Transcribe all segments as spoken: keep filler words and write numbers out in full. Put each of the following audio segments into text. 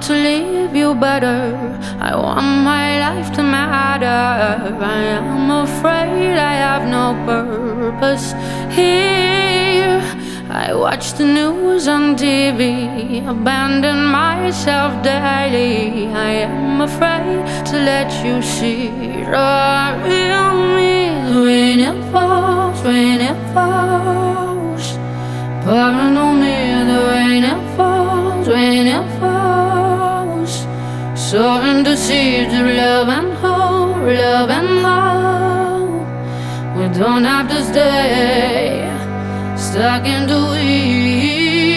want to leave you better. I want my life to matter. I am afraid I have no purpose here. I watch the news on T V, abandon myself daily. I am afraid to let you see the real me. When it falls, when it falls, pouring on me, the rain it falls, when it falls, sowing the seeds of love and hope, love and hope. We don't have to stay stuck in the weeds.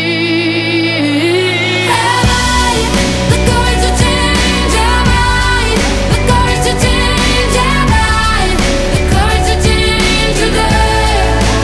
Have I the courage to change? Have I the courage to change? Have I the courage to change today?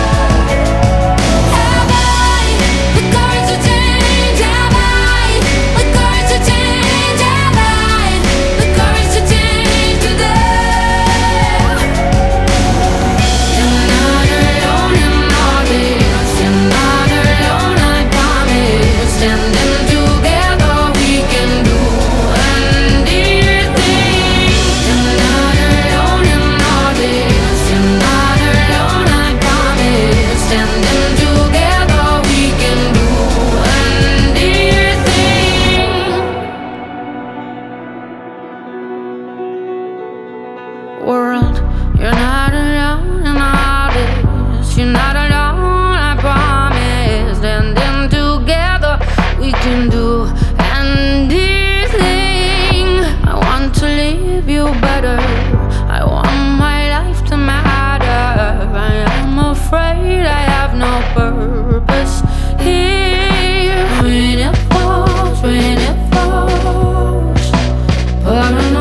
Have I the courage to change? Have I the courage to change? Have I the courage to change today? You're not alone in all this. You're not alone, I promise. Standing together, we can do anything. You're not alone in all this. You're not alone, I promise. Standing together, we can do anything. World, you're not alone in all this. You're not alone, I promise. Standing together, we can do anything. I want to leave you better. I want my life to matter. I am afraid I have no purpose here. When it falls, when it falls, pouring